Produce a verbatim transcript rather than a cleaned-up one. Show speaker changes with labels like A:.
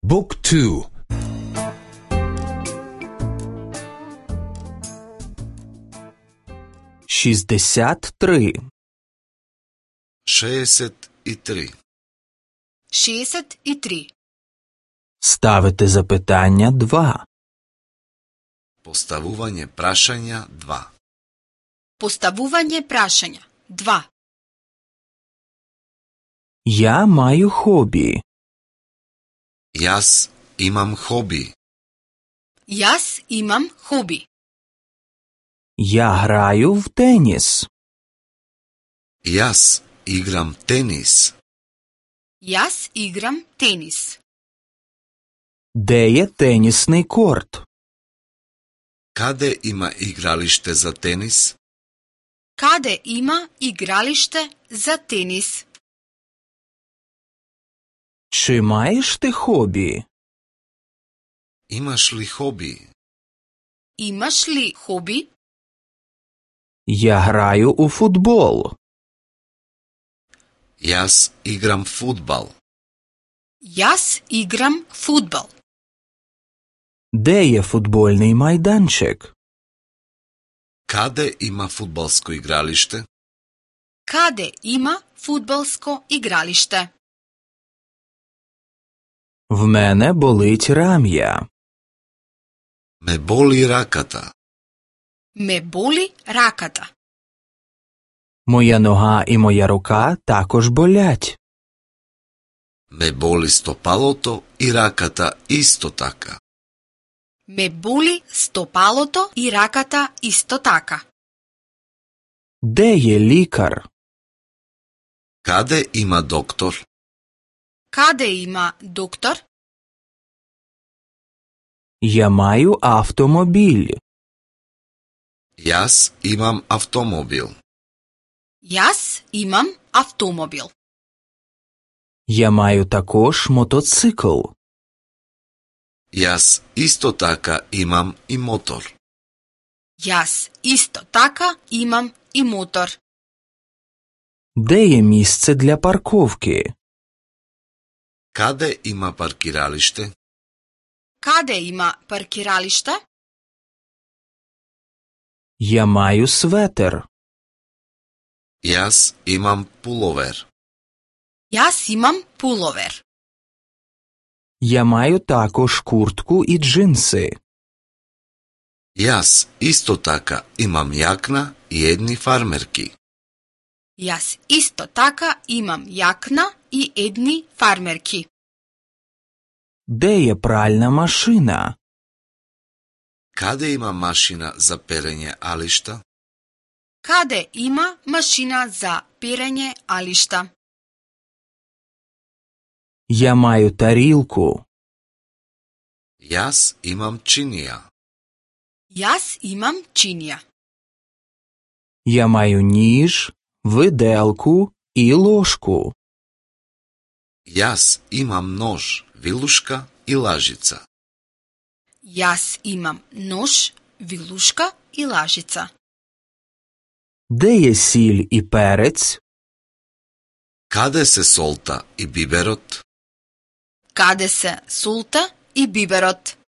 A: บุ๊กทูшістдесят три
B: шестьдесят три
C: шістдесят три
A: Ставити запитання два.
B: Поставување прашања два.
C: Поставување прашања два.
A: Я маю хобі.
B: Јас имам хоби.
C: Јас имам хоби.
A: Я граю в теніс.
B: Јас играм тенис.
C: Јас играм тенис.
A: Де є тенісний корт?
B: Каде има игралиште за тенис?
C: Каде има игралиште за тенис?
A: Чи маєш ти хобі?
B: Имаш ли хоби?
C: Имаш ли хоби?
A: Я граю у футбол.
B: Јас играм фудбал.
C: Јас играм фудбал.
A: Де є футбольний майданчик?
B: Каде има фудбалско игралиште?
C: Каде има фудбалско игралиште?
A: В мене болить рам'я.
B: Ме боли раката.
C: Ме боли раката.
A: Моя нога і моя рука також болять.
B: Ме боли стопалото и раката исто така.
C: Ме боли стопалото и раката исто така.
A: Де є лікар?
B: Каде има доктор?
C: Каде има доктор?
A: Я маю автомобіль.
B: Јас имам автомобил.
C: Јас имам автомобил.
A: Я маю також мотоцикл.
B: Јас исто така имам и мотор.
C: Јас исто така имам и мотор.
A: Де є місце для парковки?
B: Каде има паркиралиште?
C: Каде има паркиралиште?
A: Я маю светер.
B: Јас имам пуловер.
C: Јас имам пуловер.
A: Я маю також куртку і джинси.
B: Јас исто така имам јакна и едни фармерки.
C: Јас исто така имам јакна и едни фармерки.
A: Де є пральна машина?
B: Каде има машина за перење алишта?
C: Каде има машина за перење алишта?
A: Я маю тарілку.
B: Јас имам чинија.
C: Јас имам чинија.
A: Я маю ніж, виделку і ложку.
B: Јас имам нож, вилушка и лажица.
C: Јас имам нож, вилушка и лажица.
A: Де є сіль і перець?
B: Каде се солта и биберот?
C: Каде се солта и биберот?